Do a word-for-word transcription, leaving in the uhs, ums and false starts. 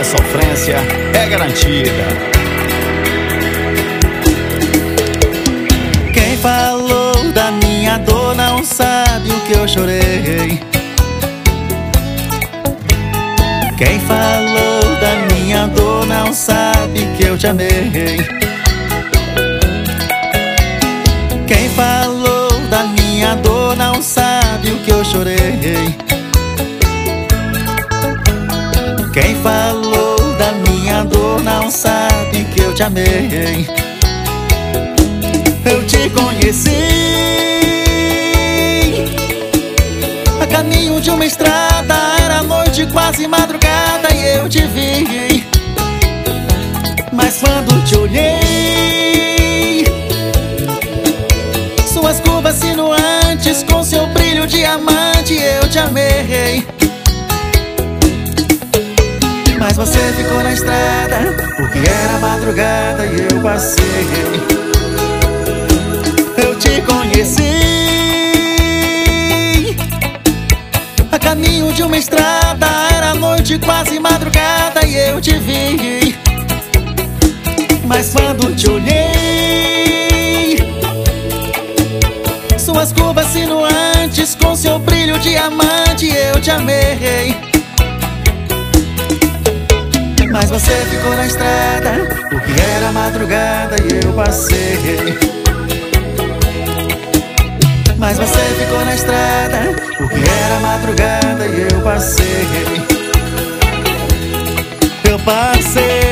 sofrência é garantida. Quem falou da minha dor não sabe o que eu chorei. Quem falou da minha dor não sabe que eu te amei. Quem falou da minha dor não sabe o que eu chorei. Quem falou da minha dor não sabe que eu te amei. Eu te conheci a caminho de uma estrada, era noite, quase madrugada, e eu te vi. Mas quando te olhei, suas curvas sinuantes com seu brilho diamante, eu te amei. Mas você ficou na estrada, porque era madrugada e eu passei. Eu te conheci a caminho de uma estrada, era noite, quase madrugada, e eu te vi. Mas quando te olhei, suas curvas sinuantes com seu brilho diamante, eu te amei. Mas você ficou na estrada, porque era madrugada e eu passei. Mas você ficou na estrada, porque era madrugada e eu passei. Eu passei.